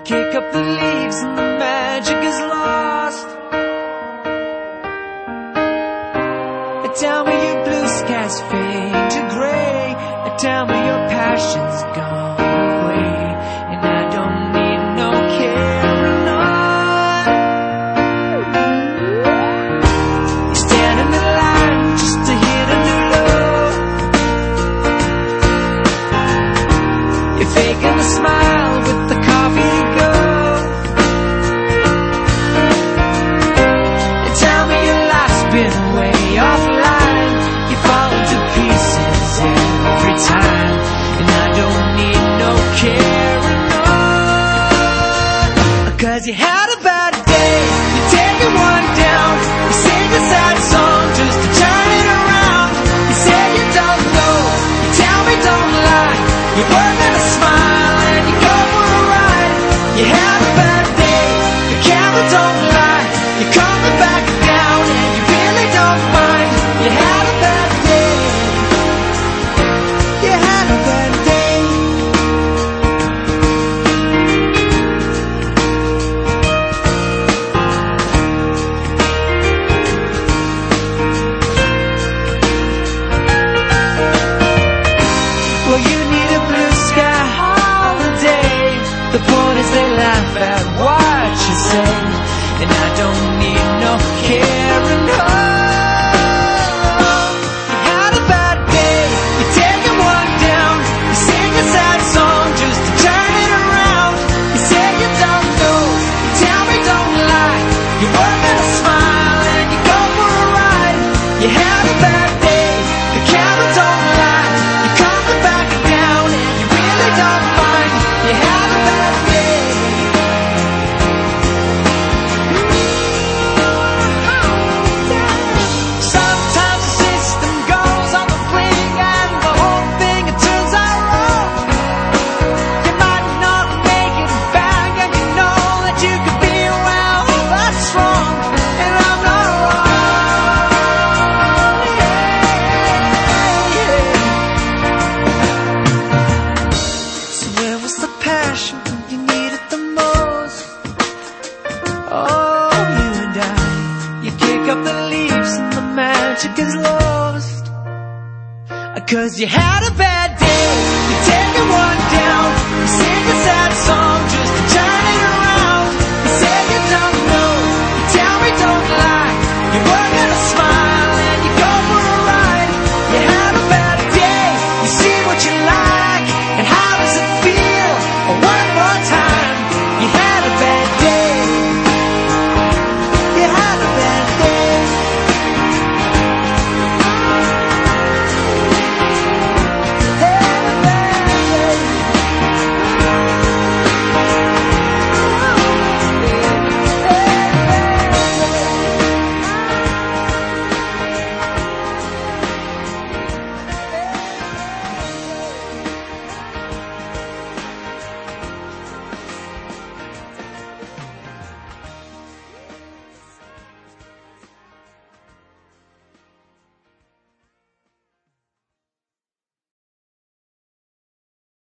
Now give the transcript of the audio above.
kick up the leaves and the magic is lost. Tell me your blue skies fade to gray. Tell me your passion's gone away, and I don't need no carrying on. You stand in the line just to hit a new low. You're faking a smile with the coffee to go. And tell me your life's been way offline. You fall to pieces every time, and I don't need no carrying on. 'Cause you had a bad day, you're taking one down. You sing a sad song just to turn it around. You say you don't know, you tell me don't lie. You're working a smile and you go for a ride. You have a bad day, the camera don't lie. You're coming back down and you really don't mind. You had a bad day. You had a bad day. Well, you need a blue sky holiday. The point is they laugh at what you say, and I don't need no carrying on. You had a bad day, the camera don't lie. You're coming back down and you really don't mind. You had a bad day. Sometimes the system goes on the fling and the whole thing it turns out wrong. You might not make it back and you know that you could be well, that's wrong, and I'm not wrong. You need it the most. Oh, you and I, you kick up the leaves and the magic is lost. 'Cause you had a bad